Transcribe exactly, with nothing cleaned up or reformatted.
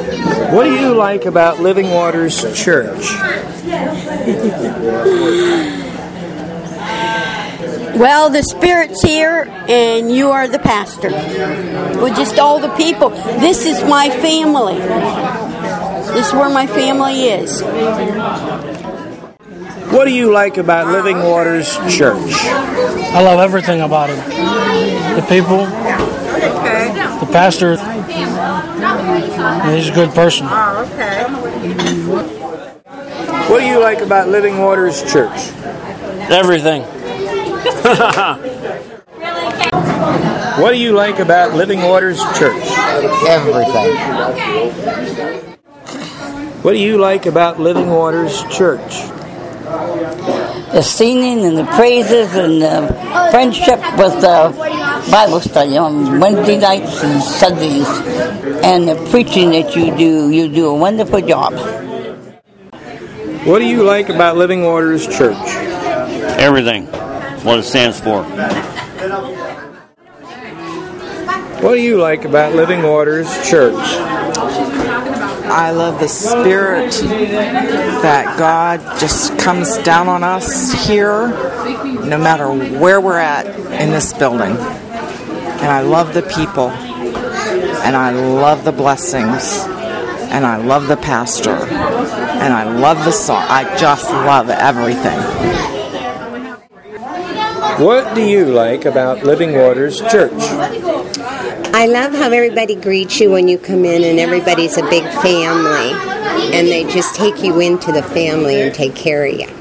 What do you like about Living Waters Church? Well, the Spirit's here, and you are the pastor. We're just all the people. This is my family. This is where my family is. What do you like about Living Waters Church? I love everything about it. The people, the pastor, and he's a good person. What do you like about Living Waters Church? Everything. What do you like about Living Waters Church? Everything. What do you like about Living Waters Church? The singing and the praises and the friendship with the Bible study on Wednesday nights and Sundays, and the preaching that you do. You do a wonderful job. What do you like about Living Waters Church? Everything. What it stands for. What do you like about Living Waters Church? I love the spirit that God just comes down on us here, no matter where we're at in this building. And I love the people, and I love the blessings, and I love the pastor, and I love the song. I just love everything. What do you like about Living Waters Church? I love how everybody greets you when you come in, and everybody's a big family, and they just take you into the family and take care of you.